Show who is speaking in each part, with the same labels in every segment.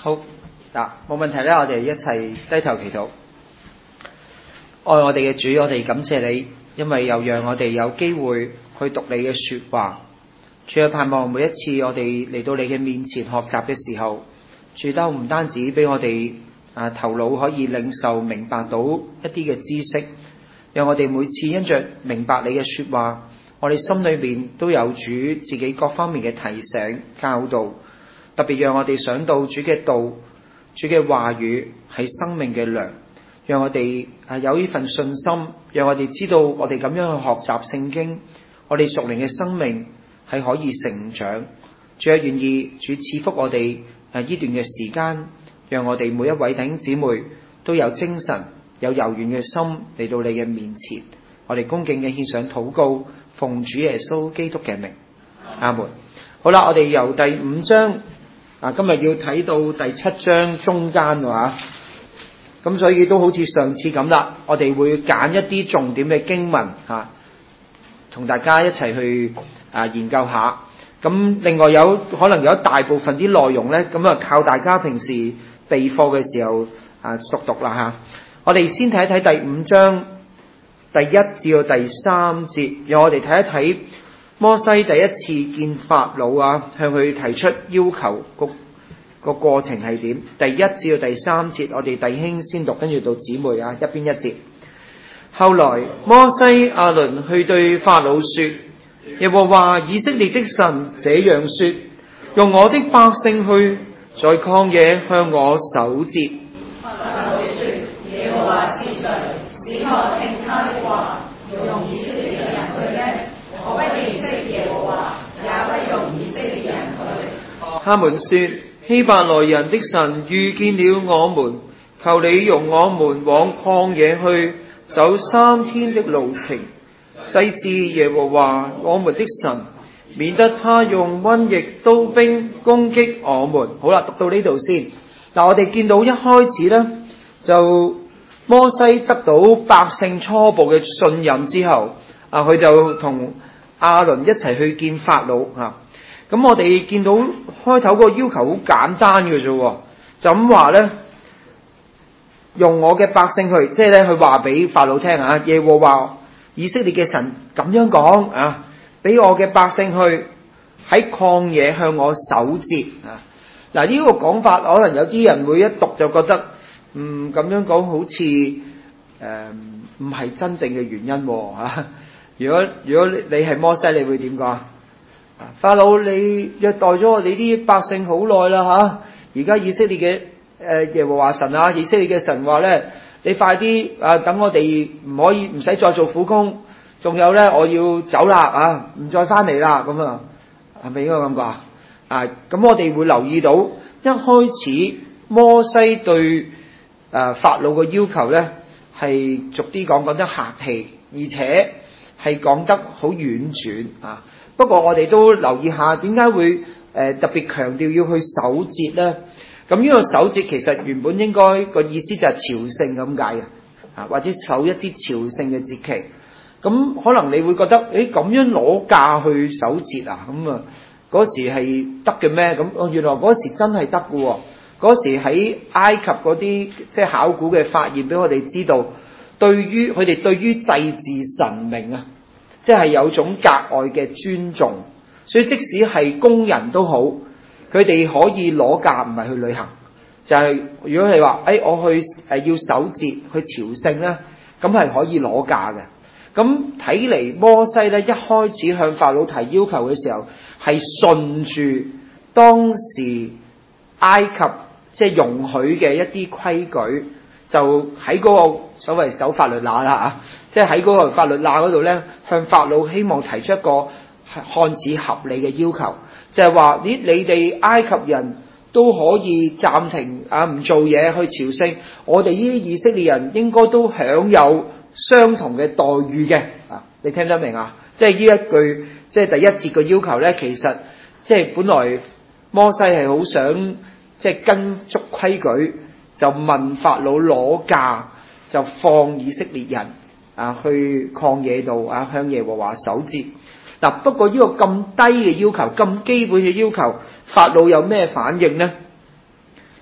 Speaker 1: 好嗱，冇問題咧，我哋一齊低頭祈禱。愛我哋嘅主，我哋感謝你，因為又讓我哋有機會去讀你嘅說話。主啊，盼望每一次我哋嚟到你嘅面前學習嘅時候，主都唔單止俾我哋頭腦可以領受明白到一啲嘅知識，讓我哋每次因着明白你嘅說話，我哋心裏面都有主自己各方面嘅提醒教導，特別讓我哋想到主嘅道，主嘅話語係生命嘅糧，讓我哋有呢份信心，讓我哋知道我哋咁樣去學習聖經，我哋屬靈嘅生命係可以成長。主啊，願意主賜福我哋呢段嘅時間，讓我哋每一位弟兄姊妹都有精神有柔軟嘅心嚟到你嘅面前，我哋恭敬嘅獻上禱告，奉主耶穌基督嘅名，阿門。好啦，我哋由第5章今日要睇到第7章中間喎，咁所以都好似上次咁啦，我哋會揀一啲重點嘅經文同大家一齊去研究下。咁另外可能有大部分啲內容呢，咁靠大家平時備課嘅時候熟讀啦。我哋先睇一睇第5章第1至到第3節，讓我哋睇一睇摩西第一次見法老向佢提出要求個過程係點。第1至到第3節，我哋弟兄先讀，跟住到姊妹一邊一節。後來摩西亞倫去對法老說：耶和華以色列的神這樣說，用我的百姓去，在曠野向我守節。
Speaker 2: 法老說：耶和華是誰，使我聽他的話，用以色列人去呢？我不認識耶和華，也不用以色列人去。
Speaker 1: 他們說：希伯來人的神遇見了我們，求你容我們往曠野去，走3天的路程，祭祀耶和華我們的神，免得他用瘟疫刀兵攻擊我們。好啦，讀到呢度先。我哋見到一開始呢，就摩西得到百姓初步嘅信任之後，佢就同亞倫一齊去見法老。咁我哋見到開頭個要求好簡單嘅啫，就咁話呢，用我嘅百姓去，即係咧，佢話俾法老聽耶和華以色列嘅神咁樣講俾我嘅百姓去喺曠野向我守節。嗱，呢個講法可能有啲人會一讀就覺得咁樣講好似唔係真正嘅原因如果你係摩西，你會點講？法老，你虐待咗我哋啲百姓好耐啦而家以色列嘅耶和華神以色列嘅神話咧，你快啲等我哋唔使再做苦工，仲有咧，我要走啦唔再翻嚟啦，咁係咪應該咁講咁我哋會留意到一開始摩西對法老嘅要求咧，係俗啲講得客氣，而且係講得好婉轉不過我哋都留意下點解會特別強調要去守節呢？咁呢個守節其實原本應該個意思就係朝聖咁解或者守一啲朝聖嘅節期。咁可能你會覺得咁樣攞假去守節咁嗰時係得嘅咩？咁原來嗰時真係得嘅。嗰時喺埃及嗰啲即係考古嘅發現俾我哋知道，佢哋對於祭祀神明即係有種格外嘅尊重，所以即使係工人都好，佢哋可以攞假唔係去旅行，就係如果你話我去要守節去朝聖咧，咁係可以攞假嘅。咁睇嚟摩西咧一開始向法老提要求嘅時候，係順住當時埃及即係容許嘅一啲規矩，就喺嗰個所謂守法律罅啦即係喺嗰個法律罅嗰度咧，向法老希望提出一個看似合理嘅要求，就係話你哋埃及人都可以暫停唔做嘢去朝聖，我哋呢啲以色列人應該都享有相同嘅待遇嘅你聽得明即係呢一句，即係第一節嘅要求咧，其實即係本來摩西係好想即係跟足規矩，就問法老攞假，就放以色列人去曠野度向耶和華守節。不過呢個咁低嘅要求，咁基本嘅要求，法老有咩反應呢？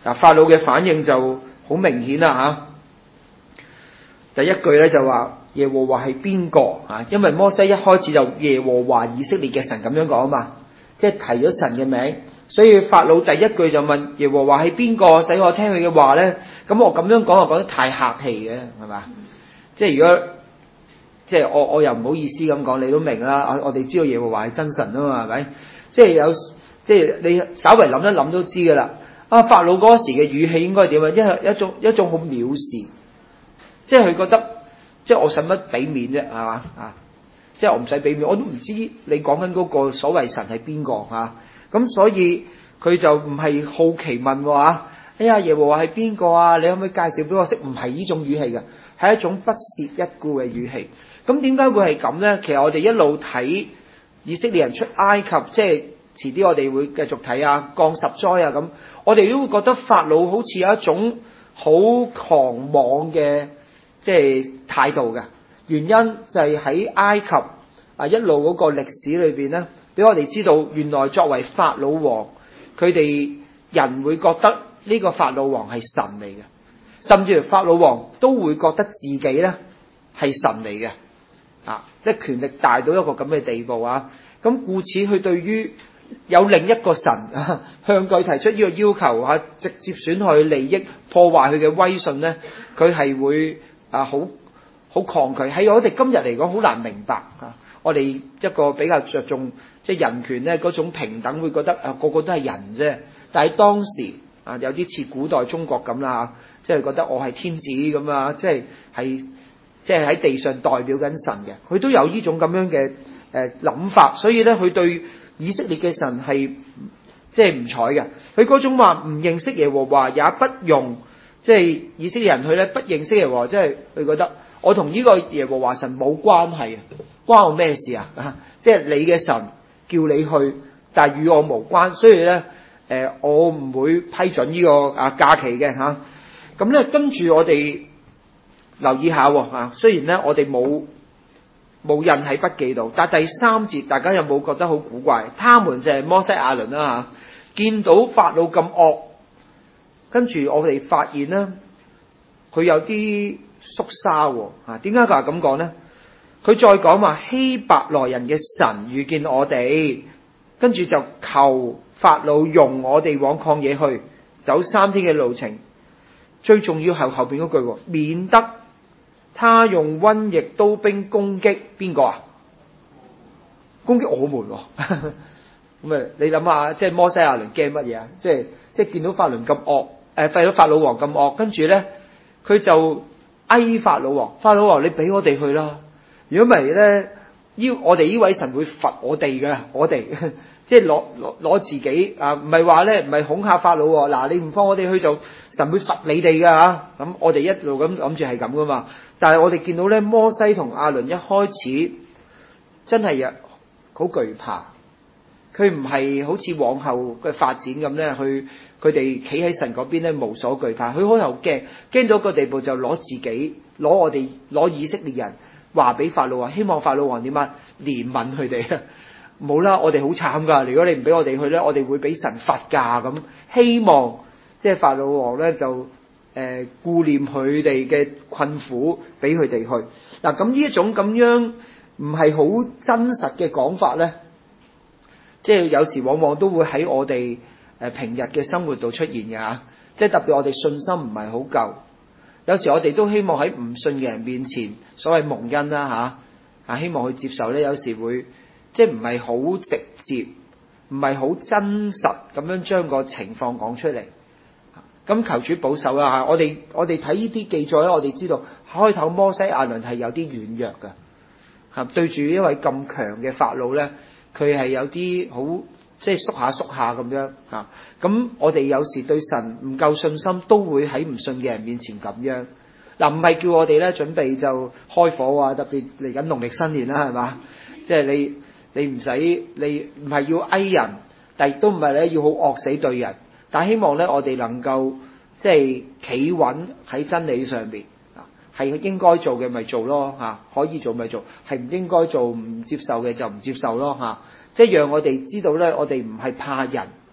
Speaker 1: 嗱，法老嘅反應就好明顯啦嚇。第一句咧就話耶和華係邊個啊？因為摩西一開始就耶和華以色列嘅神咁樣講啊嘛，即係提咗神嘅名，所以法老第一句就問耶和華係邊個，使我聽佢嘅話咧？咁我咁樣講就講得太客氣嘅，係嘛？即係如果即係我又唔好意思咁講，你都明啦。我哋知道耶和華係真神啊嘛，係咪？即係你稍為諗一諗都知噶啦。法老嗰時嘅語氣應該點啊？一種好藐視，即係佢覺得，即係我使乜俾面啫，係嘛即係我唔使俾面，我都唔知你講緊嗰個所謂神係邊個嚇。咁所以佢就唔係好奇問喎。哎呀，耶和華係邊個啊？你可唔可以介紹俾我識？唔係呢種語氣嘅，係一種不屑一顧嘅語氣。咁點解會係咁咧？其實我哋一路睇以色列人出埃及，即係遲啲我哋會繼續睇降十災咁，我哋都會覺得法老好似有一種好狂妄嘅即係態度嘅。原因就係喺埃及一路嗰個歷史裏邊咧，俾我哋知道原來作為法老王，佢哋人會覺得呢個法老王係神嚟嘅，甚至乎法老王都會覺得自己咧係神嚟嘅，即係權力大到一個咁嘅地步啊！咁故此佢對於有另一個神向佢提出呢個要求直接損害佢利益、破壞佢嘅威信咧，佢係會好抗拒。喺我哋今日嚟講好難明白我哋一個比較着重即係人權咧嗰種平等，會覺得個個都係人啫。但係當時有啲似古代中國咁啦，即係覺得我係天子咁即係喺地上代表緊神嘅，佢都有呢種咁樣嘅諗法，所以咧佢對以色列嘅神係即係唔睬嘅。佢嗰種話唔認識耶和華，也不用即係以色列人去咧不認識耶和華，即係佢覺得我同呢個耶和華神冇關係，關我咩事啊？即係你嘅神叫你去，但係與我無關，所以咧我唔會批准呢個假期嘅嚇。咁咧跟住我哋留意下雖然咧我哋冇印喺筆記度，但係第三節大家有冇覺得好古怪？他們就係摩西亞倫啦見到法老咁惡，跟住我哋發現咧佢有啲縮沙喎。點解佢話咁講咧？佢再講話希伯來人嘅神遇見我哋，跟住就求法老容我哋往曠野去，走3天嘅路程。最重要係後邊嗰句，免得他用瘟疫刀兵攻擊邊個啊？攻擊我們咁你諗下，即係摩西亞倫驚乜嘢啊？即係見到法老咁惡，見到法老王咁惡，跟住咧佢就哀法老王，法老王你俾我哋去啦！如果唔係咧，我哋呢位神會罰我哋嘅，我哋即係攞自己唔係話咧，唔係恐嚇法老嗱，你唔放我哋去就神會罰你哋㗎。咁我哋一路咁諗住係咁噶嘛。但係我哋見到咧，摩西同亞倫一開始真係好懼怕，佢唔係好似往後嘅發展咁咧，佢哋企喺神嗰邊咧無所懼怕，佢開頭驚到個地步就攞攞以色列人話俾法老王，希望法老王點憐憫佢哋。冇啦，我哋好慘噶，如果你唔俾我哋去咧，我哋會俾神罰㗎咁。希望即係法老王咧就顧念佢哋嘅困苦，俾佢哋去嗱。咁呢一種咁樣唔係好真實嘅講法咧，即係有時往往都會喺我哋平日嘅生活度出現嘅嚇。即係特別我哋信心唔係好夠，有時我哋都希望喺唔信嘅人面前所謂蒙恩啦希望去接受咧，有時會即係唔係好直接，唔係好真實咁樣將個情況講出嚟。咁求主保守啦嚇！我哋睇呢啲記載咧，我哋知道開頭摩西亞倫係有啲軟弱嘅嚇，對住一位咁強嘅法老咧，佢係有啲好即係縮下咁樣嚇。咁我哋有時對神唔夠信心，都會喺唔信嘅人面前咁樣嗱，唔係叫我哋咧準備就開火啊！特別嚟緊農曆新年啦，係嘛？即係你唔使你唔係要哀人，但亦都唔係咧要好惡死對人。但希望咧，我哋能夠即係企穩喺真理上邊係應該做嘅咪做咯可以做咪做，係唔應該做唔接受嘅就唔接受咯即係讓我哋知道咧，我哋唔係怕人，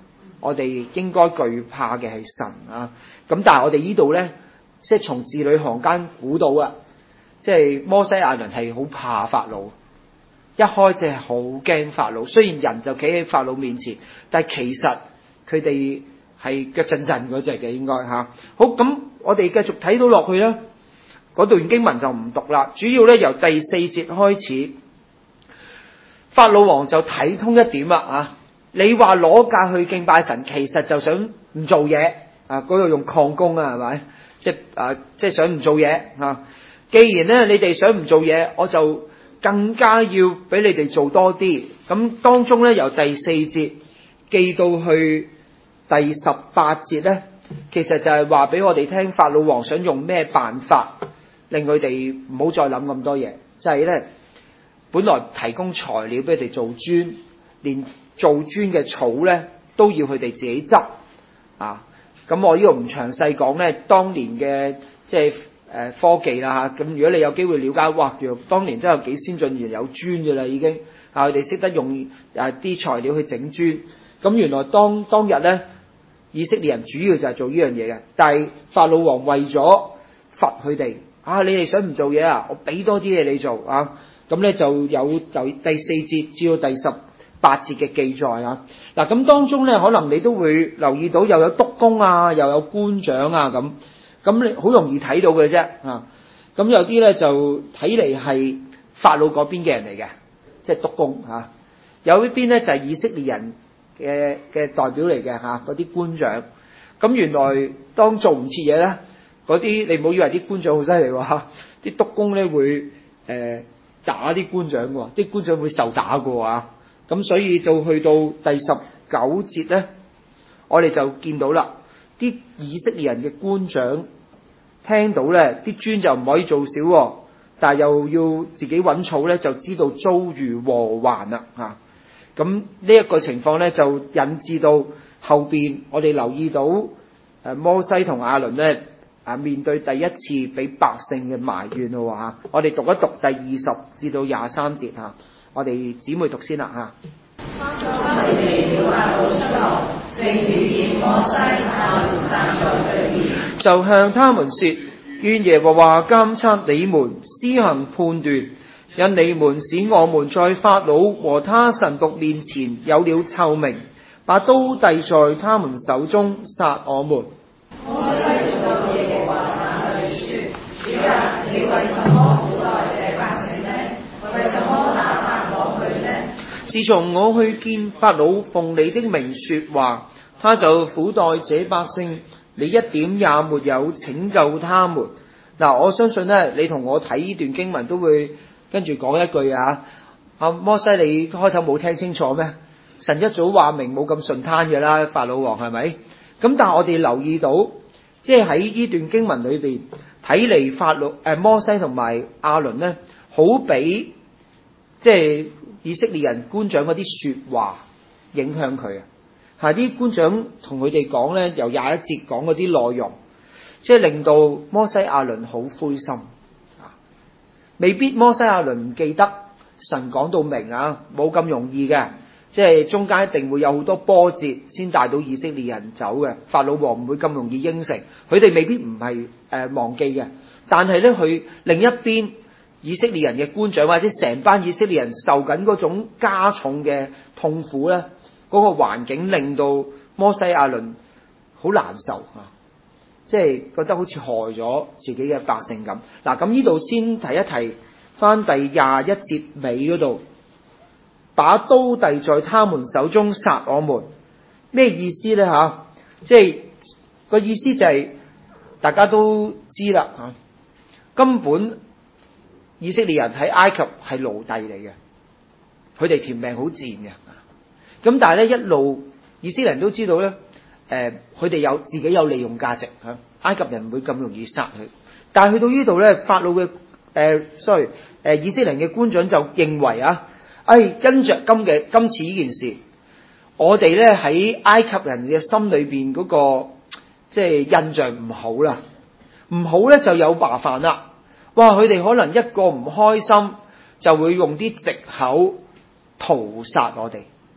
Speaker 1: 我哋應該懼怕嘅係神啊。咁但係我哋呢度咧，即係從字裏行間估到啊，即係摩西亞倫係好怕法老，一開始係好驚法老。雖然人就企喺法老面前，但係其實佢哋係腳震震嗰隻嘅，應該嚇。好，咁我哋繼續睇到落去啦。嗰段經文就唔讀啦，主要咧由第4節開始，法老王就睇通一點啦啊！你話攞價去敬拜神，其實就想唔做嘢啊！嗰度用曠工啊，係咪？即係想唔做嘢啊！既然咧你哋想唔做嘢，我就更加要俾你哋做多啲。咁當中咧由第4節記到去第18節咧，其實就係話俾我哋聽，法老王想用咩辦法令佢哋唔好再諗咁多嘢，就係咧本來提供材料俾佢哋做磚，連做磚嘅草咧都要佢哋自己執啊！咁我呢度唔詳細講咧，當年嘅即係科技啦嚇。咁如果你有機會了解，哇！原來當年真係有幾先進，而有磚嘅啦已經啊！佢哋識得用啲材料去整磚。咁原來當日咧，以色列人主要就係做呢樣嘢嘅，但係法老王為咗罰佢哋啊，你哋想唔做嘢啊？我俾多啲嘢你做啊！咁咧就有第4節至到第18節嘅記載啊。嗱，咁當中咧可能你都會留意到又有督工啊，又有官長啊咁你好容易睇到嘅啫啊。咁有啲咧就睇嚟係法老嗰邊嘅人嚟嘅，即係督工嚇。有一邊咧就係以色列人嘅代表嚟嘅嚇，嗰啲官長。咁原來當做唔切嘢咧，嗰啲你唔好以為啲官長好犀利喎，啲督工咧會打啲官長喎，啲官長會受打過啊。咁所以到去到第19節咧，我哋就見到啦，啲以色列人嘅官長聽到咧啲磚就唔可以做少，但係又要自己揾草咧，就知道遭遇禍患啦嚇。咁呢一個情況咧，就引致到後邊我哋留意到摩西同亞倫咧面對第一次俾百姓嘅埋怨咯嚇。我哋讀一讀第20至到23節嚇。我哋姊妹讀先啦嚇。他們離了法老出來，正遇見摩西亞倫站在對面，就向他們說：願耶和華監察你們，施行判斷，因你們使我們在法老和他臣僕面前有了臭名，把刀遞在他們手中殺我們。摩西對耶和華那裏說：主啊，你為什麼苦待這百姓呢？為什麼打發我去呢？自從我去見法老，奉你的名說話，他就苦待這百姓，你一點也沒有拯救他們。嗱，我相信咧，你同我睇呢段經文都會跟住講一句啊，摩西你開頭冇聽清楚咩？神一早話明冇咁順攤嘅啦，法老王係咪？咁但係我哋留意到，即係喺呢段經文裏邊睇嚟，摩西同埋亞倫咧，好俾即係以色列人官長嗰啲說話影響佢啊！係啲官長同佢哋講咧，由21節講嗰啲內容，即係令到摩西亞倫好灰心啊！未必摩西亞倫唔記得神講到明啊，冇咁容易嘅，即係中間一定會有好多波折先帶到以色列人走嘅。法老王唔會咁容易應承，佢哋未必唔係忘記嘅，但係咧佢另一邊以色列人嘅官長或者成班以色列人受緊嗰種加重嘅痛苦咧，嗰個環境令到摩西亞倫好難受啊！即係覺得好似害咗自己嘅百姓咁。嗱，咁呢度先提一提翻第21節尾嗰度，把刀遞在他們手中殺我們，咩意思咧嚇？即係個意思就係大家都知啦嚇，根本以色列人喺埃及係奴隸嚟嘅，佢哋條命好賤嘅。咁但係咧一路以色列人都知道咧，佢哋自己有利用價值嚇，埃及人唔會咁容易殺佢。但係去到呢度咧，法老嘅以色列人嘅官長就認為啊，跟着今次呢件事，我哋咧喺埃及人嘅心裏邊嗰個即係印象唔好啦，唔好咧就有麻煩啦。哇！佢哋可能一個唔開心就會用啲藉口屠殺我哋，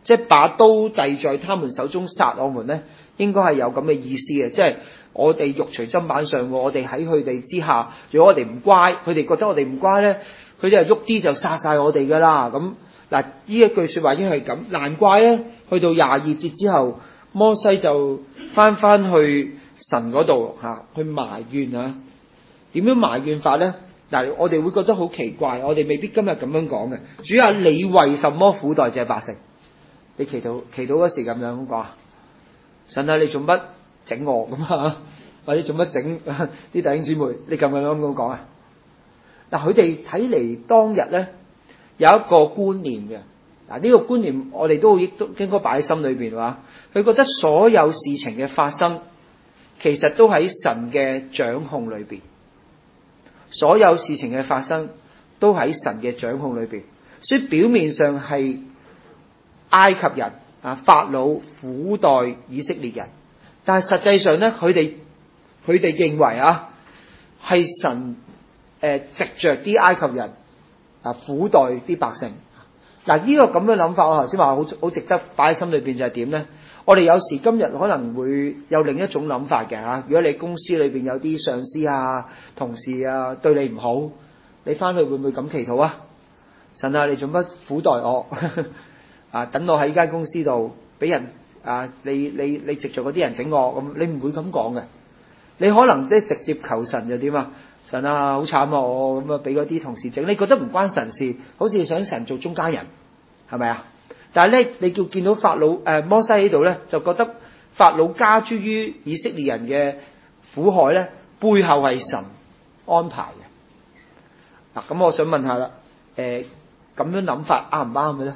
Speaker 1: 即係把刀遞在他們手中殺我們咧，應該係有咁嘅意思嘅，即係我哋肉隨砧板上，我哋喺佢哋之下，如果我哋唔乖，佢哋覺得我哋唔乖咧，佢哋係喐啲就殺晒我哋噶啦。咁嗱，呢一句説話已經係咁，難怪咧，去到22節之後，摩西就翻去神嗰度去埋怨啊。點樣埋怨法咧？嗱，我哋會覺得好奇怪，我哋未必今日咁樣講嘅。主啊，你為什麼苦待這百姓？你祈禱嗰時咁樣講啊？神啊，你做乜整我咁啊？或者做乜整啲弟兄姊妹？你咁講啊？嗱，佢哋睇嚟當日咧有一個觀念嘅。嗱，呢個觀念我哋都應該擺喺心裏邊話，佢覺得所有事情嘅發生其實都喺神嘅掌控裏邊，所有事情嘅發生都喺神嘅掌控裏邊，所以表面上係埃及人法老苦待以色列人，但係實際上咧，佢哋認為係神藉着啲埃及人苦待啲百姓。嗱，呢個咁嘅諗法，我頭先話好值得擺喺心裏邊，就係點咧？我哋有時今日可能會有另一種諗法嘅嚇。如果你公司裏邊有啲上司同事對你唔好，你翻去會唔會咁祈禱啊？神啊，你做乜苦待我等我喺間公司度俾人你藉著嗰啲人整我咁，你唔會咁講嘅。你可能即係直接求神就點啊？神啊，好慘啊！我咁俾嗰啲同事整，你覺得唔關神事，好似想神做中間人，係咪啊？但係咧，你見到法老摩西喺度咧，就覺得法老加諸於以色列人嘅苦害咧，背後係神安排嘅。嗱，咁我想問下啦，咁樣諗法啱唔啱嘅咧？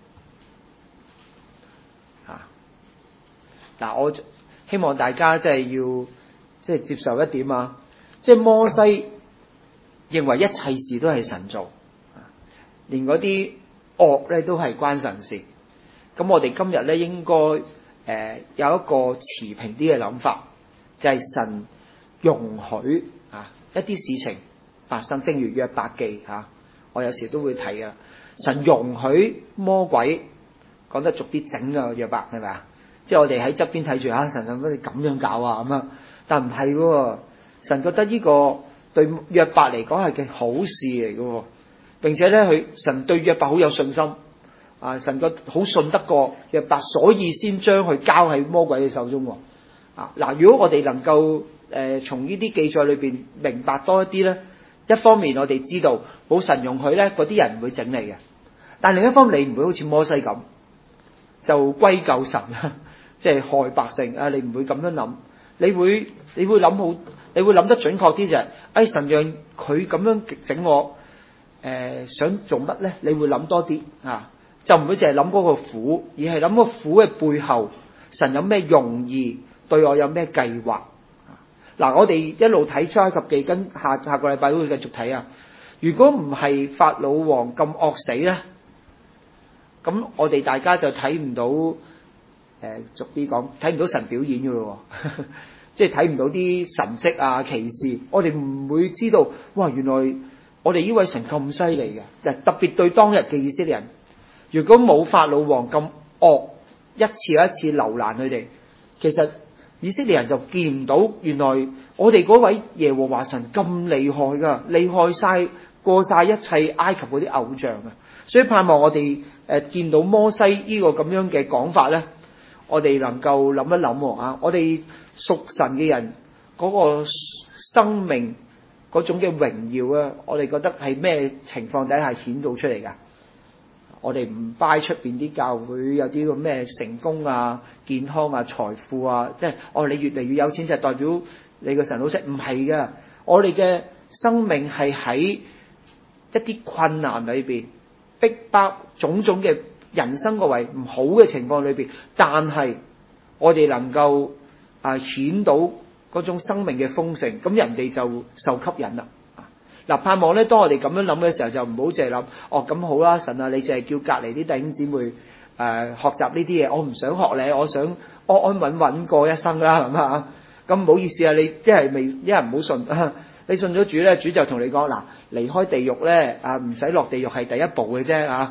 Speaker 1: 嗱，我希望大家即係要接受一點啊，即係摩西認為一切事都係神做，連嗰啲惡咧都係關神事。咁我哋今日咧應該有一個持平啲嘅諗法，就係神容許一啲事情發生，正如約伯記我有時都會睇啊。神容許魔鬼，講得俗啲，整約伯係咪啊？即係我哋喺側邊睇住神咁你咁樣搞咁啊？但唔係喎，神覺得呢個對約伯嚟講係件好事嚟嘅，並且咧神對約伯好有信心。神個好信得過約伯，所以先將佢交喺魔鬼嘅手中。嗱，如果我哋能夠從呢啲記載裏邊明白多一啲咧，一方面我哋知道冇神容許咧，嗰啲人唔會整你嘅；但另一方面你唔會好似摩西咁就歸咎神，即係害百姓。你唔會咁樣諗，你會諗好，你會諗得準確啲就係，神讓佢咁樣整我，想做乜咧？你會諗多啲就唔會淨係諗嗰個苦，而係諗個苦嘅背後，神有咩用意，對我有咩計劃。嗱，我哋一路睇出埃及記，跟下個禮拜都會繼續睇啊。如果唔係法老王咁惡死咧，咁我哋大家就睇唔到，俗啲講，睇唔到神表演噶咯，即係睇唔到啲神蹟奇事，我哋唔會知道，哇！原來我哋呢位神咁犀利嘅，特別對當日嘅以色列人。如果冇法老王咁惡，一次又一次留難佢哋，其實以色列人就見唔到原來我哋嗰位耶和華神咁厲害噶，厲害晒過晒一切埃及嗰啲偶像啊！所以盼望我哋見到摩西呢個咁樣嘅講法咧，我哋能夠諗一諗我哋屬神嘅人嗰個生命嗰種嘅榮耀我哋覺得係咩情況底下顯到出嚟噶？我哋唔拜出邊啲教會有啲個咩成功健康財富即係你越嚟越有錢就代表你個神好識，唔係噶。我哋嘅生命係喺一啲困難裏邊，逼迫種種嘅人生個為唔好嘅情況裏邊，但係我哋能夠顯到嗰種生命嘅豐盛，咁人哋就受吸引啦。嗱，盼望咧，當我哋咁樣諗嘅時候，就唔好淨係諗，咁好啦，神啊，你淨係叫隔離啲弟兄姊妹學習呢啲嘢，我唔想學你，我想安安穩穩過一生啦，係嘛？咁唔好意思你一係唔好信，你信咗主咧，主就同你講，嗱，離開地獄咧唔使落地獄係第一步嘅啫。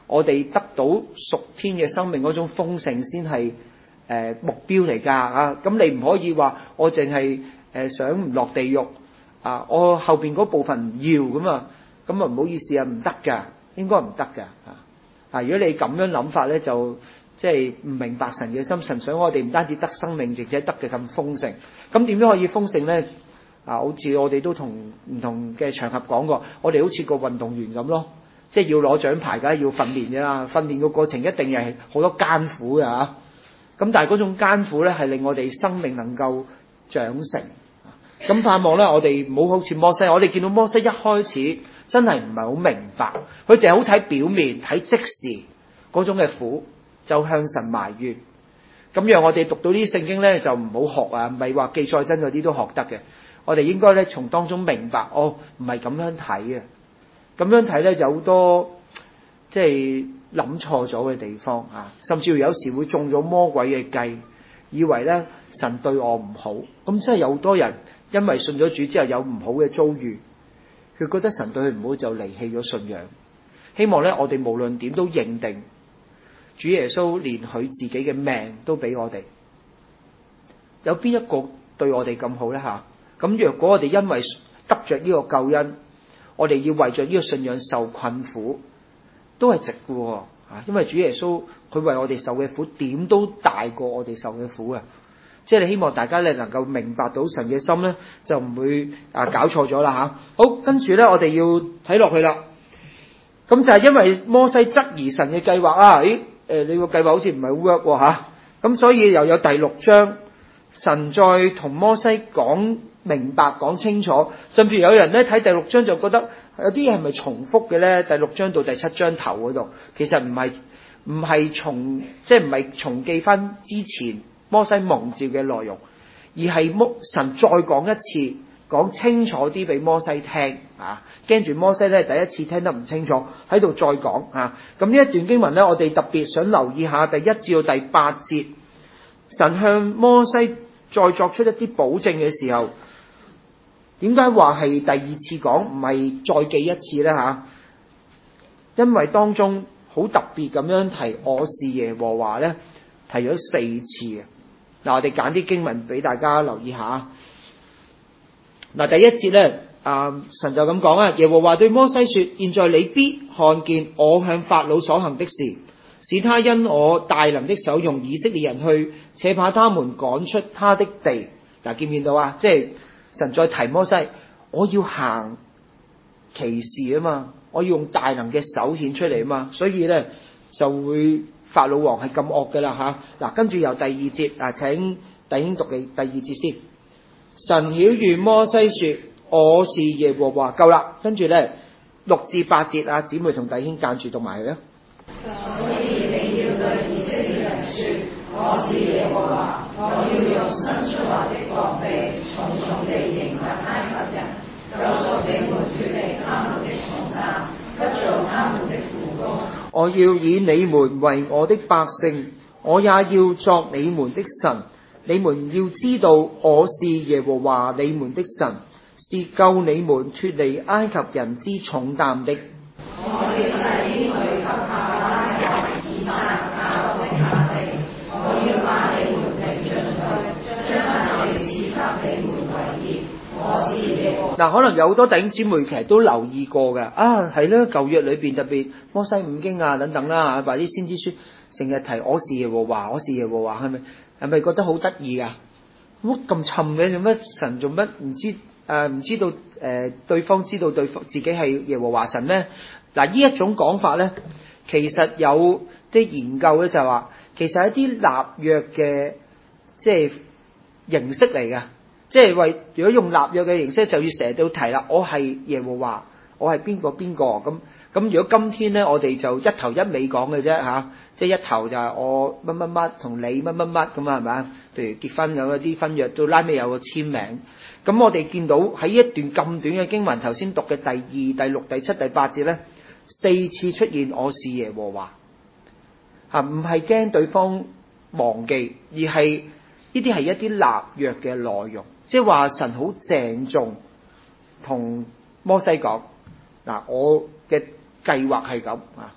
Speaker 1: 我哋得到屬天嘅生命嗰種豐盛先係目標嚟㗎啊！咁你唔可以話我淨係想唔落地獄啊，我後邊嗰部分唔要咁啊唔好意思啊，唔得㗎，應該唔得㗎啊！如果你咁樣諗法咧，就即係唔明白神嘅心。神想我哋唔單止得生命，而且得嘅咁豐盛。咁點樣可以豐盛咧？好似我哋都同唔同嘅場合講過，我哋好似個運動員咁咯，即係要攞獎牌，梗係要訓練㗎啦。訓練嘅過程一定係好多艱苦㗎嚇。咁但係嗰種艱苦咧，係令我哋生命能夠長成。咁盼望咧，我哋唔好好似摩西。我哋見到摩西一開始真係唔係好明白，佢淨係好睇表面，睇即時嗰種嘅苦，就向神埋怨。咁讓我哋讀到呢啲聖經咧，就唔好學啊，唔係話記載真嗰啲都學得嘅。我哋應該咧從當中明白，唔係咁樣睇嘅。咁樣睇咧有好多即係諗錯咗嘅地方啊，甚至乎有時會中咗魔鬼嘅計，以為咧神對我唔好。咁真係有好多人因為信咗主之後有唔好嘅遭遇，佢覺得神對佢唔好就離棄咗信仰。希望咧我哋無論點都認定主耶穌連佢自己嘅命都俾我哋，有邊一個對我哋咁好咧嚇？咁若果我哋因為得着呢個救恩，我哋要為着呢個信仰受困苦，都係值嘅喎。因為主耶穌佢為我哋受嘅苦，點都大過我哋受嘅苦啊！即係你希望大家咧能夠明白到神嘅心咧，就唔會搞錯咗啦嚇。好，跟住咧我哋要睇落去啦。咁就係因為摩西質疑神嘅計劃啊！你個計劃好似唔係好 work 喎嚇。咁所以又有第6章，神再同摩西講明白講清楚，甚至有人咧睇第6章就覺得有啲嘢係咪重複嘅咧？第6章到第7章頭嗰度，其實唔係重記翻之前摩西蒙召嘅內容，而係神再講一次，講清楚啲俾摩西聽啊！驚住摩西咧第一次聽得唔清楚，喺度再講啊！咁呢一段經文咧，我哋特別想留意下第1至到第8節，神向摩西再作出一啲保證嘅時候，點解話係第2次講，唔係再記一次呢嚇？因為當中好特別咁樣提我是耶和華呢，提咗4次嘅。嗱，我哋揀啲經文俾大家留意下。嗱，第1節呢，神就咁講啊，耶和華對摩西說：現在你必看見我向法老所行的事，使他因我大能的手用以色列人去，且把他們趕出他的地。嗱，見唔見到啊？即係神再提摩西，我要行奇事啊嘛，我要用大能嘅手顯出嚟啊嘛，所以咧就會法老王係咁惡噶啦嚇。嗱，跟住由第2節請弟兄讀嘅第2節先。神曉諭摩西說：我是耶和華。夠啦，跟住咧6至8節姊妹同弟兄間住讀埋佢啊。
Speaker 2: 所以你要對以色列人說：我是耶和華，我要用伸出來的膀臂，重重地刑罰埃及人，救贖你們脫離他們的重擔，不做他們的苦工。
Speaker 1: 我要以你們為我的百姓，我也要作你們的神。你們要知道我是耶和華你們的神，是救你們脫離埃及人之重擔的。
Speaker 2: 我的誓應許給亞伯拉罕、以撒、雅各的土地，我要把你們領進去，將那地賜給你們為業。我是耶和華。
Speaker 1: 嗱，可能有好多弟兄姊妹其實都留意過嘅係啦，舊約裏邊特別摩西五經等等啦，或者先知書成日提我是耶和華，我是耶和華，係咪覺得好得意啊？乜咁沉嘅，做乜神做乜唔知道對方知道對方自己係耶和華神咩？嗱，呢一種講法咧，其實有啲研究咧就話，其實係一啲立約嘅即係形式嚟嘅，即係如果用立約嘅形式，就要成日都提啦，我係耶和華，我係邊個咁。如果今天咧，我哋就一頭一尾講嘅啫即係一頭就係我乜乜乜同你乜乜乜咁係咪啊？譬如結婚有一啲婚約，到拉尾有個簽名。咁我哋見到喺一段咁短嘅經文，頭先讀嘅第2、第6、第7、第8節咧，4次出現我是耶和華唔係驚對方忘記，而係呢啲係一啲立約嘅內容，即係話神好鄭重同摩西講嗱，我嘅計劃係咁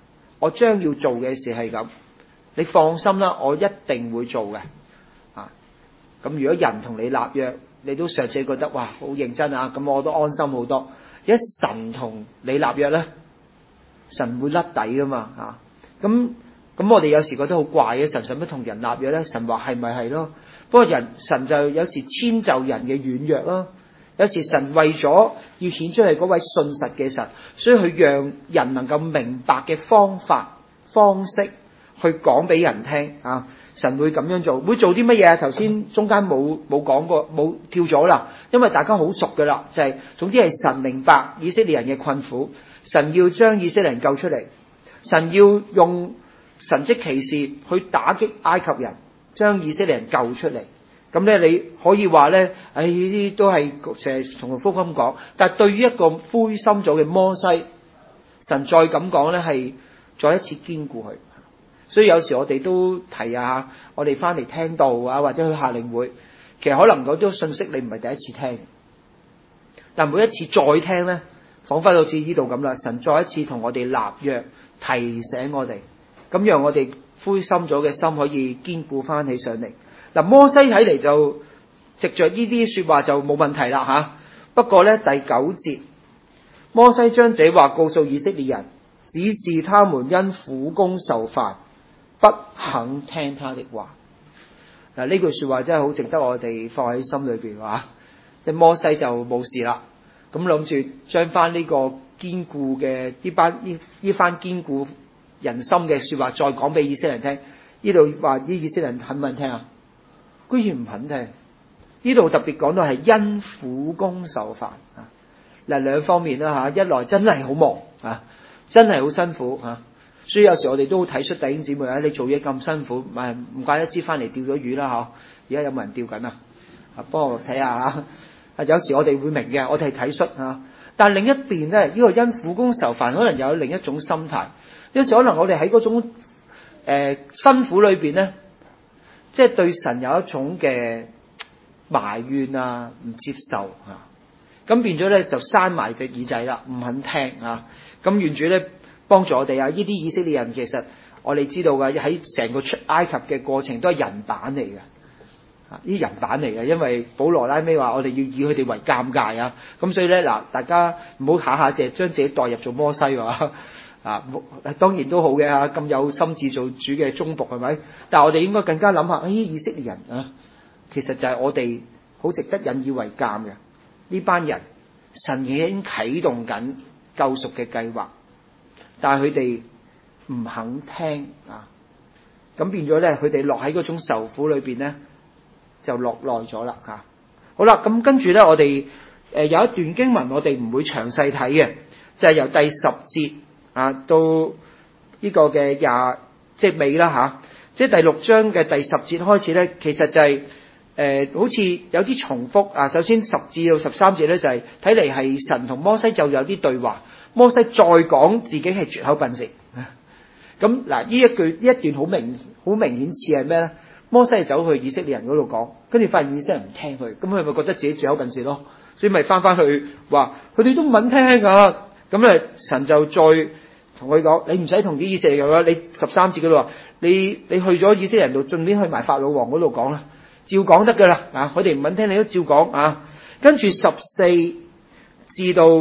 Speaker 1: 我將要做嘅事係咁，你放心啦，我一定會做嘅。咁如果人同你立約，你都尚且覺得哇好認真啊，咁我都安心好多。一神同你立約咧，神會甩底噶嘛咁我哋有時覺得好怪嘅，神使乜同人立約咧？神話係咪係咯？不過神就有時遷就人嘅軟弱咯。有時神為咗要顯出係嗰位信實嘅神，所以佢讓人能夠明白嘅方式去講俾人聽神會咁樣做，會做啲乜嘢？頭先中間冇講過，冇跳咗啦，因為大家好熟噶啦，就係總之係神明白以色列人嘅困苦，神要將以色列人救出嚟，神要用神蹟奇事去打擊埃及人，將以色列人救出嚟。咁咧，你可以話咧，呢啲都係成日同福音講，但係對於一個灰心咗嘅摩西，神再咁講咧，係再一次堅固佢。所以有時我哋都提下，我哋翻嚟聽道或者去夏令會，其實可能嗰啲信息你唔係第一次聽，但每一次再聽咧，彷彿好似呢度咁啦，神再一次同我哋立約，提醒我哋，咁讓我哋灰心咗嘅心可以堅固翻起上嚟。摩西睇嚟就藉着呢啲說話就冇問題啦不過咧，第9節，摩西將這話告訴以色列人，只是他們因苦工受煩，不肯聽他的話。呢句說話真係好值得我哋放喺心裏邊即係摩西就冇事啦，咁諗住將翻呢個堅固嘅呢番堅固人心嘅說話再講俾以色列人聽。呢度話啲以色列人肯唔肯聽居然唔肯聽。呢度特別講到係因苦工受煩兩方面啦一來真係好忙真係好辛苦所以有時我哋都好體恤弟兄姊妹你做嘢咁辛苦，唔怪得知翻嚟釣咗魚啦而家有冇人釣緊幫我睇下有時我哋會明嘅，我哋係體恤但係另一邊咧，呢個因苦工受煩可能有另一種心態。有時可能我哋喺嗰種辛苦裏邊咧，即係對神有一種嘅埋怨唔接受咁變咗咧就閂埋隻耳仔啦，唔肯聽咁願主咧幫助我哋呢啲以色列人其實我哋知道嘅，喺成個出埃及嘅過程都係人版嚟嘅，呢啲人版嚟嘅，因為保羅拉尾話我哋要以佢哋為鑑戒咁所以咧大家唔好下下淨係將自己代入做摩西當然都好嘅咁有心志做主嘅忠僕係咪？但係我哋應該更加諗下，以色列人其實就係我哋好值得引以為鑑嘅呢班人，神已經啟動緊救贖嘅計劃，但係佢哋唔肯聽咁變咗咧，佢哋落喺嗰種受苦裏邊咧，就落耐咗啦好啦，咁跟住咧，我哋有一段經文，我哋唔會詳細睇嘅，就係由第10節到呢個嘅即係尾啦即係第6章嘅第10節開始咧，其實就係好似有啲重複首先10至到13節咧，就係睇嚟係神同摩西就有啲對話，摩西再講自己係絕口笨舌咁嗱，呢一段好明顯似係咩咧？摩西走去以色列人嗰度講，跟住發現以色列人唔聽佢，咁佢咪覺得自己絕口笨舌咯，所以咪翻去話佢哋都唔肯聽咁咧，神就再同佢講，你唔使同啲以色列人講，你13節嗰度話，你去咗以色列人度，順便去埋法老王嗰度講啦，照講得噶啦佢哋唔肯聽，你都照講跟住14至到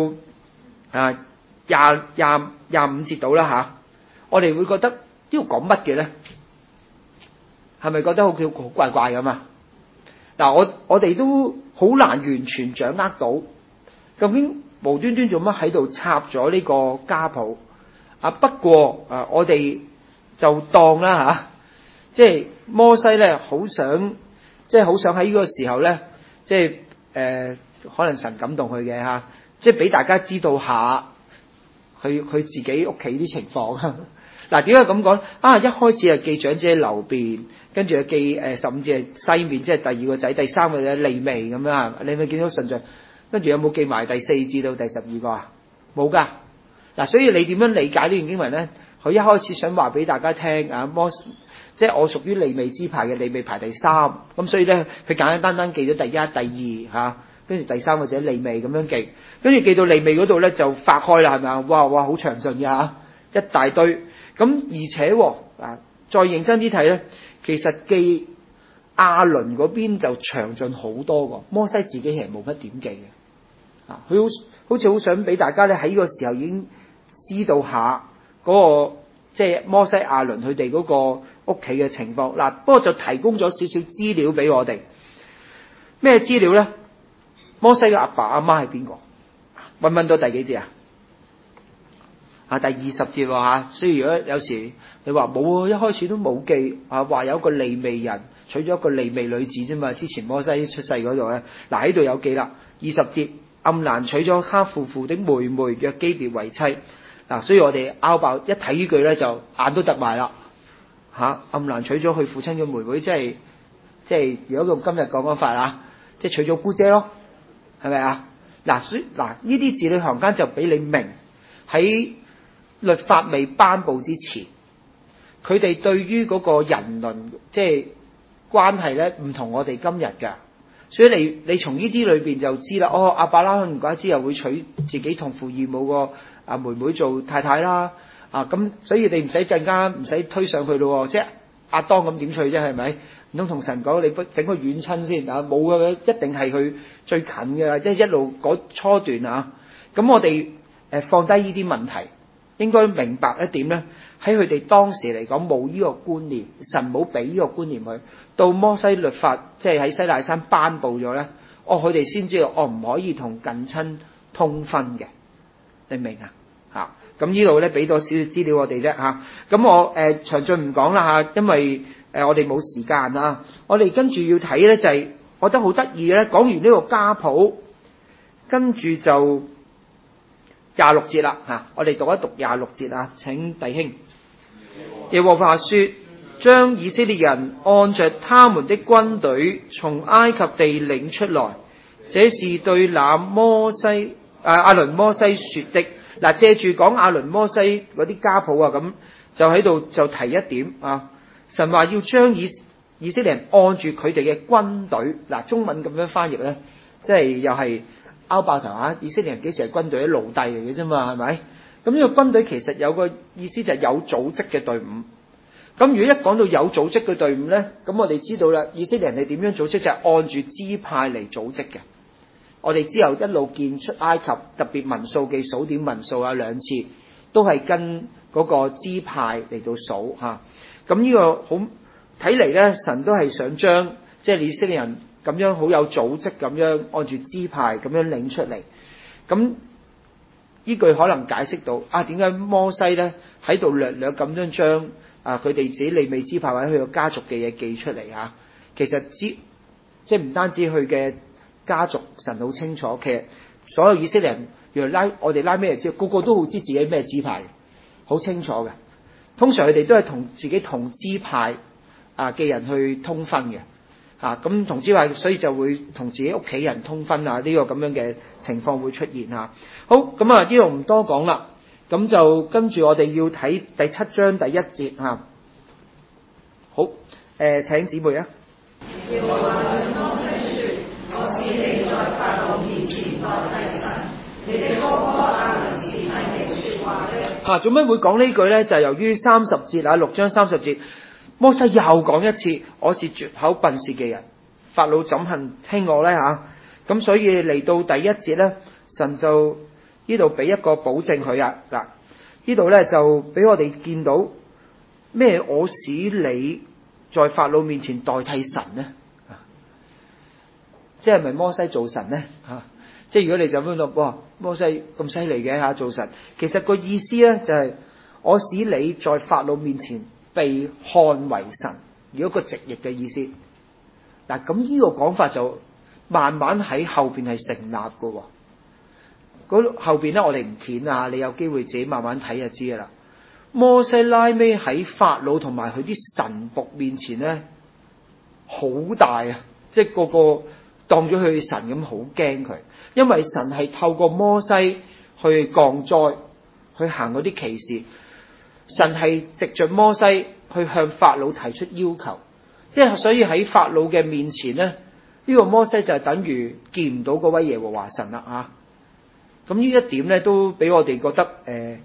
Speaker 1: 25節到啦我哋會覺得呢度講乜嘅咧？係咪覺得好怪怪咁我哋都好難完全掌握到究竟無端端做乜喺度插咗呢個家譜不過我哋就當啦即係摩西咧好想喺呢個時候咧，即係可能神感動佢嘅即係俾大家知道下佢自己屋企啲情況嗱，點解咁講一開始係記長子流便，跟住記15節係西面，即係第2個仔，第3個仔利未咁樣你咪見到順序，跟住有冇記埋第4至到第12個冇噶所以你點樣理解呢段經文咧？佢一開始想話俾大家聽即係我屬於利未支派嘅，利未排第3，咁所以咧佢簡簡單單記咗第1、第2跟住第3個仔利未咁樣記，跟住記到利未嗰度咧就發開啦，係咪哇好詳盡嘅一大堆。 咁而且再認真啲睇咧，其實記亞倫嗰邊就詳盡好多喎，摩西自己其實冇乜點記嘅。佢好似好想俾大家咧喺呢個時候已經知道下嗰個即係摩西亞倫佢哋嗰個屋企嘅情況。嗱，不過就提供咗少少資料俾我哋。咩資料咧？摩西嘅阿爸阿媽係邊個？揾到第幾節啊？第20節喎。所以如果有時你話冇一開始都冇記話有個利未人娶咗一個利未女子啫嘛。之前摩西出世嗰度咧，嗱喺度有記啦。20節，暗蘭娶咗他父父的妹妹約基別為妻。所以我哋拗爆一睇呢句咧就眼都突埋啦。暗蘭娶咗佢父親嘅妹妹，即係如果用今日講法即係娶咗姑姐咯，係咪啊？所以呢啲字裏行間就俾你明喺律法未頒布之前，佢哋對於嗰個人倫即係關係咧唔同我哋今日㗎。所以你從呢啲裏邊就知啦。亞伯拉罕唔怪之又會娶自己同父異母個妹妹做太太啦。咁所以你更加唔使推上去咯。即係亞當咁點娶啫？係咪？唔通同神講你整個遠親先冇嘅，一定係佢最近嘅，即係一路嗰初段咁我哋放低呢啲問題，應該明白一點咧，喺佢哋當時嚟講冇呢個觀念，神冇俾呢個觀念佢。到摩西律法即係喺西奈山頒布咗咧，佢哋先知道唔可以同近親通婚嘅，你明啊？咁呢度咧俾多少少資料我哋啫咁我詳盡唔講啦因為我哋冇時間啦。我哋跟住要睇咧就係我覺得好得意嘅咧，講完呢個家譜，跟住就26節啦我哋讀一讀26節請弟兄。耶和華說，將以色列人按着他們的軍隊從埃及地領出來，這是對那亞倫摩西說的。借住講亞倫摩西嗰啲家譜咁就喺度就提一點神話要將以色列人按住佢哋嘅軍隊。中文咁樣翻譯咧，即係又係拗爆頭以色列人幾時係軍隊？奴隸嚟嘅啫嘛，係咪？咁呢個軍隊其實有個意思就係有組織嘅隊伍。咁如果一講到有組織嘅隊伍咧，咁我哋知道啦，以色列人係點樣組織？就係按住支派嚟組織嘅。我哋之後一路見出埃及，特別民數記數點民數2次，都係跟嗰個支派嚟到數咁呢個好睇嚟咧，神都係想將即係以色列人咁樣好有組織咁樣按住支派咁樣領出嚟。咁呢句可能解釋到點解摩西咧喺度略略咁樣將佢哋自己利未支派或者佢個家族嘅嘢記出嚟其實即係唔單止佢嘅家族，神好清楚，其實所有以色列人原來我哋拉咩知，個個都好知自己咩支派，好清楚嘅。通常佢哋都係同自己同支派嘅人去通婚嘅咁同支派，所以就會同自己屋企人通婚呢個咁樣嘅情況會出現好，咁呢度唔多講啦，咁就跟住我哋要睇第7章第1節好，請姊妹做咩會講呢句呢？就係由於30節6章30節，摩西又講一次，我是絕口笨舌嘅人，法老怎肯聽我呢？咁所以嚟到第1節呢，神就呢度俾一個保證佢呢度呢就俾我哋見到咩？我使你在法老面前代替神呢？即係咪摩西做神呢？即係如果你就咁諗，哇，摩西咁犀利嘅做神，其實個意思咧就係我使你在法老面前被看為神，如果個直譯嘅意思。咁呢個講法就慢慢喺後邊係成立嘅。嗰後邊咧我哋唔見你有機會自己慢慢睇就知噶啦。摩西拉尾喺法老同埋佢啲神僕面前咧，好大即係個個當咗佢神咁，好驚佢。因為神係透過摩西去降災，去行嗰啲奇事，神係藉着摩西去向法老提出要求，即係所以喺法老嘅面前呢，呢個摩西就係等於見唔到嗰位耶和華神啦咁呢一點呢，都俾我哋覺得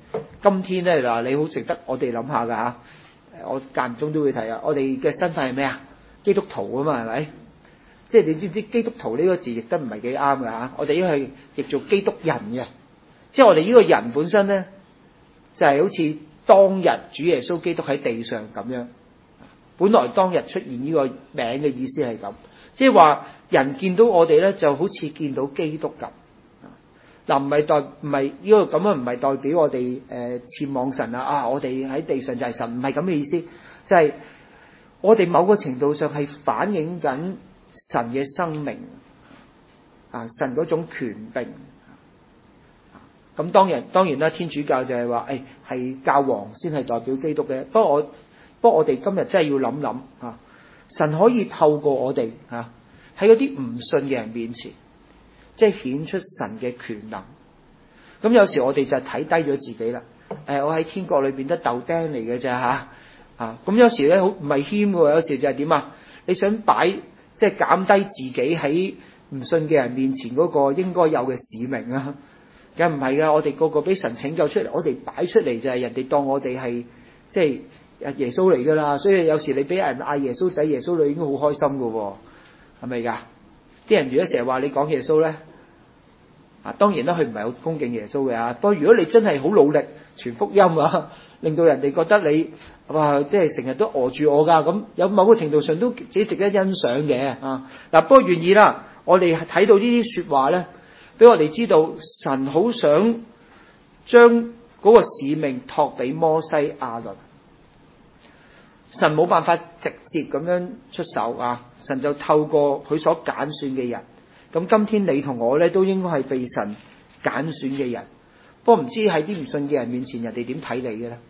Speaker 1: 今天咧嗱，你好值得我哋諗下㗎嚇。我間唔中都會提啊，我哋嘅身份係咩啊？基督徒啊嘛，係咪？即係你知唔知基督徒呢個字譯得唔係幾啱㗎嚇？我哋應該係譯做基督人嘅，即係我哋呢個人本身咧，就係好似當日主耶穌基督喺地上咁樣。本來當日出現呢個名嘅意思係咁，即係話人見到我哋咧，就好似見到基督咁。嗱，唔係呢個咁樣，唔係代表我哋僭妄神啊！我哋喺地上就係神，唔係咁嘅意思，就係我哋某個程度上係反映緊神嘅生命啊，神嗰種權柄。咁當然啦，天主教就係話，係教皇先係代表基督嘅。不過我哋今日真係要諗諗啊，神可以透過我哋啊，喺嗰啲唔信嘅人面前，即係顯出神嘅權能。咁有時我哋就睇低咗自己啦。我喺天國裏邊得豆釘嚟嘅咋嚇。咁有時咧好唔係謙嘅，有時就係點啊？你想即係減低自己喺唔信嘅人面前嗰個應該有嘅使命啊？梗唔係噶，我哋個個俾神拯救出嚟，我哋擺出嚟就係人哋當我哋係即係耶穌嚟噶啦。所以有時你俾人嗌耶穌仔、耶穌女，應該好開心噶喎，係咪噶？啲人如果成日話你講耶穌咧，當然啦，佢唔係好恭敬耶穌嘅。不過如果你真係好努力傳福音啊，令到人哋覺得你哇，即係成日都餓住我噶，咁有某個程度上都幾值得欣賞嘅嗱，不過願意啦，我哋睇到呢啲說話咧，俾我哋知道神好想將嗰個使命託俾摩西亞倫。神冇辦法直接咁樣出手啊，神就透過佢所揀選嘅人。咁今天你同我咧都應該係被神揀選嘅人。不過唔知喺啲唔信嘅人面前，人哋點睇你嘅咧？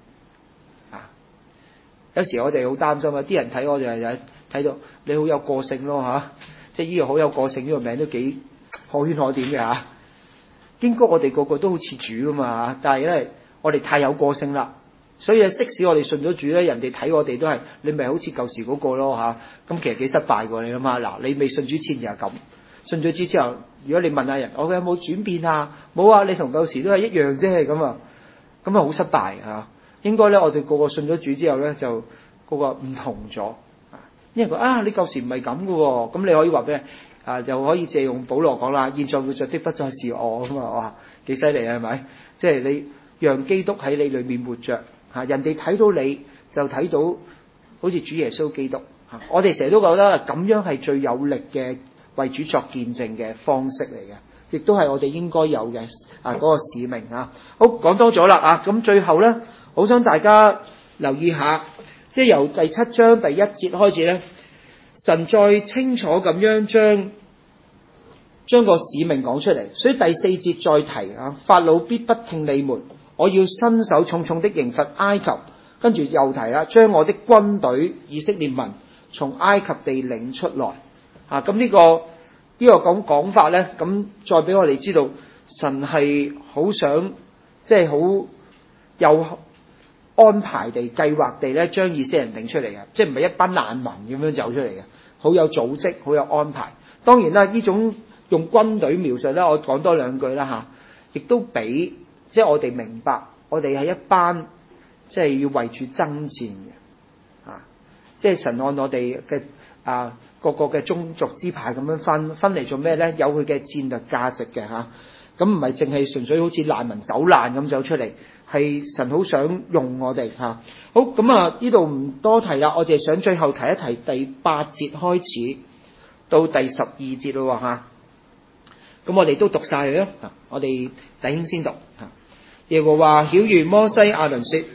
Speaker 1: 有時我哋好擔心啊，啲人睇我哋係睇到你好有個性咯即係呢個好有個性呢個名都幾可圈可點嘅應該我哋個個都好似主噶嘛但係咧我哋太有個性啦，所以即使我哋信咗主咧，人哋睇我哋都係你咪好似舊時嗰個咯咁其實幾失敗㗎，你諗下嗱，你未信主前就係咁，信咗主之後，如果你問下人我有冇轉變冇啊，你同舊時都係一樣啫，咁啊好失敗應該咧我哋個個信咗主之後咧就個個唔同咗因為佢你舊時唔係咁㗎喎，咁你可以話俾人就可以借用保羅講啦，現在活着的不再是我咁哇幾犀利係咪？即係你讓基督喺你裏面活着人哋睇到你就睇到好似主耶穌基督我哋成日都覺得咁樣係最有力嘅為主作見證嘅方式嚟嘅，亦都係我哋應該有嘅嗰個使命好，講多咗啦咁最後咧，好想大家留意下，即係由第7章第1節開始咧，神再清楚咁樣將個使命講出嚟，所以第4節再提法老必不聽你們，我要伸手重重的刑罰埃及，跟住又提啦，將我的軍隊以色列民從埃及地領出來咁呢個講法咧，咁再俾我哋知道神係好想即係好有安排地計劃地咧將以色列人領出嚟嘅，即係唔係一班難民咁樣走出嚟嘅，好有組織，好有安排。當然啦，呢種用軍隊描述咧，我講多兩句啦亦都俾即係我哋明白，我哋係一班即係要為住爭戰嘅即係神按我哋嘅各個嘅宗族支派咁樣分嚟做咩咧？有佢嘅戰略價值嘅咁唔係淨係純粹好似難民走難咁走出嚟，係神好想用我哋好咁呢度唔多提啦，我哋想最後提一提第8節開始到第12節咯咁我哋都讀晒佢我哋弟兄先讀耶和華曉諭摩西亞倫說，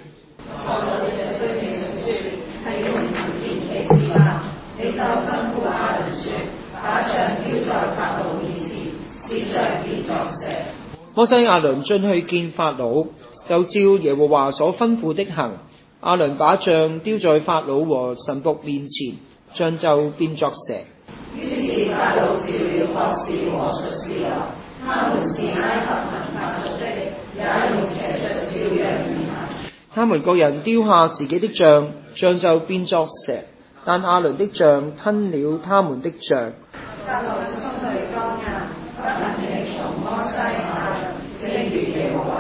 Speaker 2: 你就吩咐亞倫說，把杖丟在法老面前，使杖變作蛇。
Speaker 1: 摩西亞倫進去見法老，就照耶和華所吩咐的行。亞倫把杖丟在法老和臣僕面前，杖就變作蛇。
Speaker 2: 於是法老召了博士和術士來，他們是埃及行法術的，也用邪術照樣而行。
Speaker 1: 他們各人丟下自己的杖，杖就變作蛇。但亞倫的杖吞了他們的杖。
Speaker 2: 法老心裏剛硬，不肯聽從摩西亞倫，正如耶和華所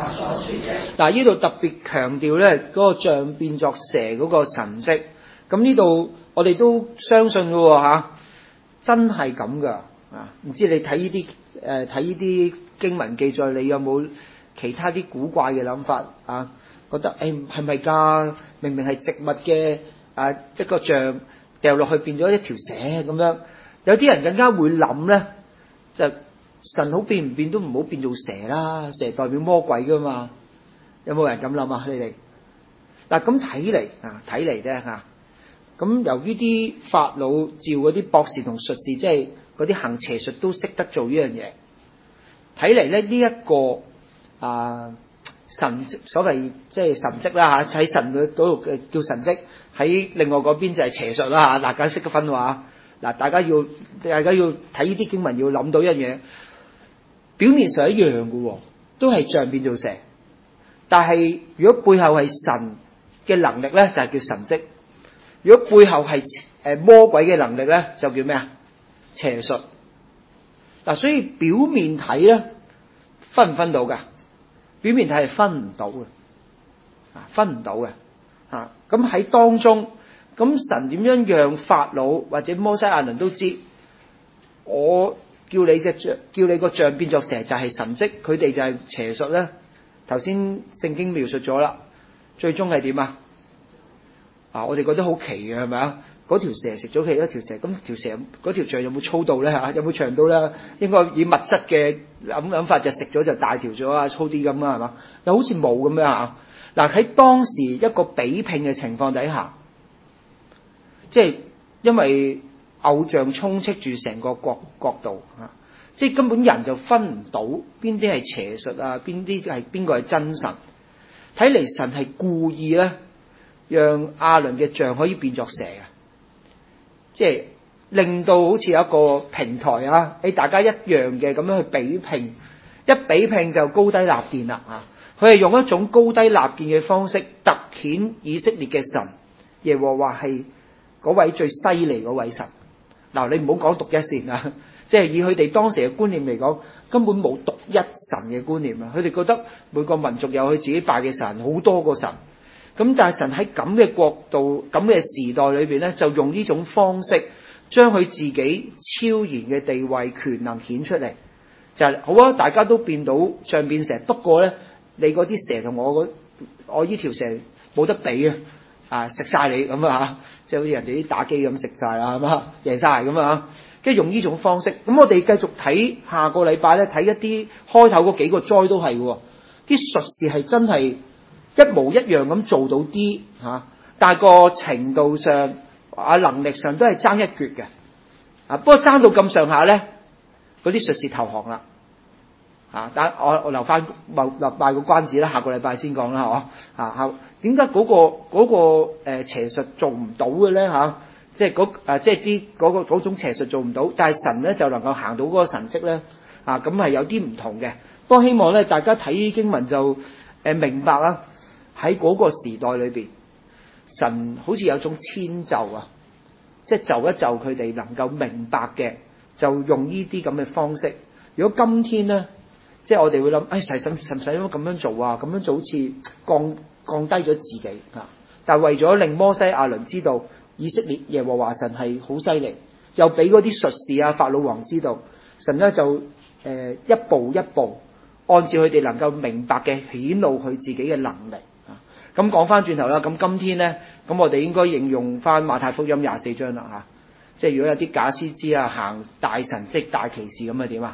Speaker 2: 書證。
Speaker 1: 嗱，呢度特別強調咧嗰個像變作蛇嗰個神蹟。咁呢度我哋都相信嘅喎嚇，真係咁噶啊！唔知你睇呢啲經文記載，你有冇其他啲古怪嘅諗法啊？覺得係咪㗎？明明係植物嘅一個像掉落去變咗一條蛇咁樣。有啲人更加會諗咧，就神好變唔變都唔好變做蛇啦，蛇代表魔鬼㗎嘛。有冇人咁諗啊？你哋嗱咁睇嚟啫嚇。咁由於啲法老召嗰啲博士同術士，即係嗰啲行邪術都識得做呢樣嘢。睇嚟咧呢一個神所謂即係神蹟啦嚇，喺神嗰度叫神蹟，喺另外嗰邊就係邪術啦嚇。大家識得分話嗱，大家要睇呢啲經文要諗到一樣嘢，表面上一樣嘅喎，都係像變做蛇，但係如果背後係神嘅能力咧，就係叫神蹟。如果背後係魔鬼嘅能力咧，就叫咩啊？邪術。嗱，所以表面睇咧分唔分到㗎？表面睇係分唔到嘅，分唔到嘅嚇。咁喺當中，咁神點樣讓法老或者摩西亞倫都知？我叫你個像變作蛇就係神蹟，佢哋就係邪術咧。頭先聖經描述咗啦，最終係點啊？我哋覺得好奇嘅係咪啊？嗰條蛇食咗佢一條蛇，咁條蛇嗰條像有冇粗到咧嚇？有冇長到咧？應該以物質嘅諗法就食咗就大條咗啊，粗啲咁啊係嘛？又好似冇咁樣嚇。嗱，喺當時一個比拼嘅情況底下，即係因為偶像充斥住成個國度嚇，即係根本人就分唔到邊啲係邪術啊，邊啲係邊個係真神。睇嚟神係故意咧，讓亞倫嘅像可以變作蛇啊！即係令到好似有一個平台啊，大家一樣嘅咁樣去比拼，一比拼就高低立見啦啊！佢係用一種高低立見嘅方式，突顯以色列嘅神耶和華係嗰位最犀利嗰位神。嗱，你唔好講獨一線啊！即係以佢哋當時嘅觀念嚟講，根本冇獨一神嘅觀念啊！佢哋覺得每個民族有佢自己拜嘅神，好多個神。咁但係神喺咁嘅國度、咁嘅時代裏邊咧，就用呢種方式將佢自己超然嘅地位、權能顯出嚟，就係好啊！大家都變到像變蛇，不過咧，你嗰啲蛇同我呢條蛇冇得比啊！食晒你咁啊嚇，即係好似人哋啲打機咁食晒啦，係嘛，贏晒咁啊！跟住用呢種方式，咁我哋繼續睇下個禮拜咧，睇一啲開頭嗰幾個災都係嘅，啲術士係真係一模一樣咁做到啲嚇，但係個程度上能力上都係爭一橛嘅不過爭到咁上下咧，嗰啲術士投降啦但我留翻賣個關子啦，下個禮拜先講啦嗬點解嗰個邪術做唔到嘅咧嚇？即係嗰種邪術做唔到，但係神咧就能夠行到嗰個神蹟咧咁係有啲唔同嘅。不過希望咧大家睇經文就明白啦。喺嗰個時代裏邊，神好似有種遷就即係就一就佢哋能夠明白嘅，就用呢啲咁嘅方式。如果今天咧，即係我哋會諗，使唔使咁樣做啊？咁樣做好似降低咗自己但係為咗令摩西亞倫知道以色列耶和華神係好犀利，又俾嗰啲術士法老王知道，神咧就一步一步按照佢哋能夠明白嘅顯露佢自己嘅能力。咁講翻轉頭啦，咁今天咧，咁我哋應該應用翻馬太福音24章啦即係如果有啲假先知行大神蹟大奇事咁點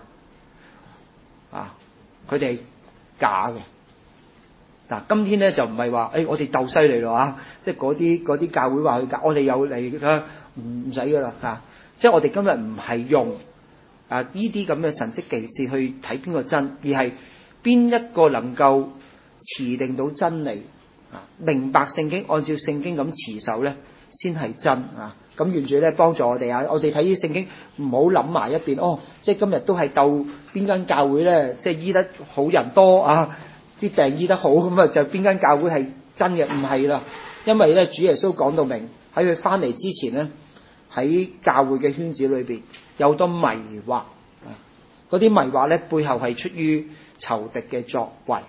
Speaker 1: 佢哋假嘅。嗱，今天咧就唔係話我哋鬥犀利咯即係嗰啲教會話佢假，我哋有嚟唔使噶啦即係我哋今日唔係用呢啲咁嘅神蹟奇事去睇邊個真，而係邊一個能夠持定到真理明白聖經，按照聖經咁持守咧，先係真咁願主咧幫助我哋我哋睇啲聖經唔好諗埋一邊即係今日都係鬥邊間教會咧，即係醫得好人多啲病醫得好咁就邊間教會係真嘅？唔係啦，因為咧主耶穌講到明喺佢翻嚟之前咧，喺教會嘅圈子裏邊有好多迷惑嗰啲迷惑咧背後係出於仇敵嘅作為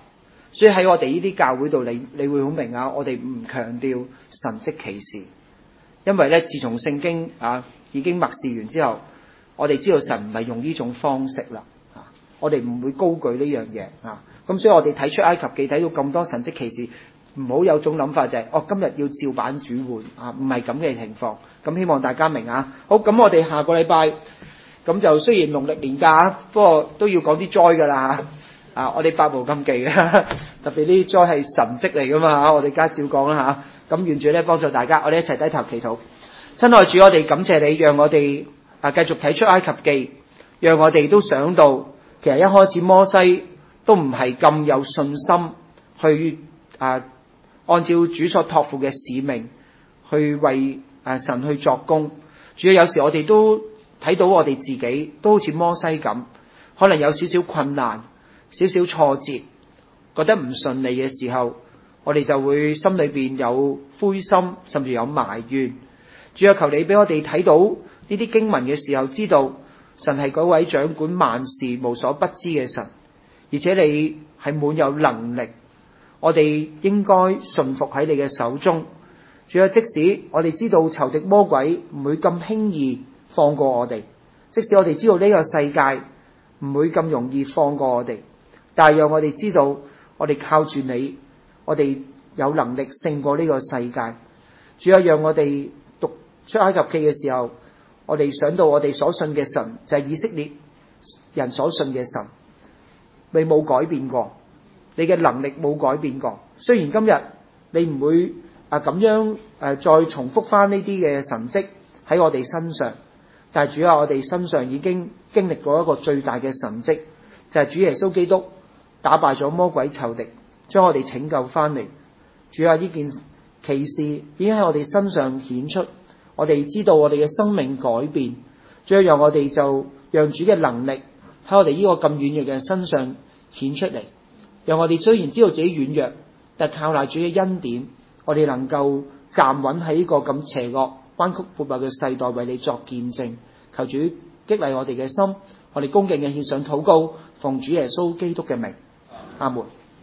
Speaker 3: 所以喺我哋呢啲教會度，你會好明啊，我哋唔強調神蹟奇事，因為咧自從聖經已經默示完之後，我哋知道神唔係用呢種方式啦，我哋唔會高舉呢樣嘢啊。咁所以我哋睇出埃及記睇到咁多神蹟奇事，唔好有種諗法就係今日要照版煮換唔係咁嘅情況。咁希望大家明啊。好，咁我哋下個禮拜咁就雖然農曆年假，不過都要講啲災噶啦嚇。我哋百無禁忌嘅，特別呢啲災係神蹟嚟噶嘛，我哋而家照講啦嚇。咁願主咧幫助大家，我哋一齊低頭祈禱。親愛主，我哋感謝你，讓我哋繼續睇出埃及記，讓我哋都想到其實一開始摩西都唔係咁有信心去按照主所託付嘅使命去為神去作工。主要有時我哋都睇到我哋自己都好似摩西咁，可能有少少困難、少少挫折，覺得唔順利嘅時候，我哋就會心裏邊有灰心，甚至有埋怨。主要求你俾我哋睇到呢啲經文嘅時候，知道神係嗰位掌管萬事、無所不知嘅神，而且你係滿有能力，我哋應該順服喺你嘅手中。主要即使我哋知道仇敵魔鬼唔會咁輕易放過我哋，即使我哋知道呢個世界唔會咁容易放過我哋，但係讓我哋知道我哋靠住你，我哋有能力勝過呢個世界。主要讓我哋讀出埃及記嘅時候，我哋想到我哋所信嘅神就係以色列人所信嘅神，你冇改變過，你嘅能力冇改變過。雖然今日你唔會咁樣再重複翻呢啲嘅神蹟喺我哋身上，但係主要我哋身上已經經歷過一個最大嘅神蹟，就係主耶穌基督打敗咗魔鬼仇敵，將我哋拯救翻嚟。主要呢件奇事已經喺我哋身上顯出，我哋知道我哋嘅生命改變。主要讓我哋就讓主嘅能力喺我哋呢個咁軟弱嘅人身上顯出嚟，讓我哋雖然知道自己軟弱，但靠賴主嘅恩典，我哋能夠站穩喺呢個咁邪惡、彎曲悖謬嘅世代，為你作見證。求主激勵我哋嘅心，我哋恭敬嘅獻上禱告，奉主耶穌基督嘅名，阿門。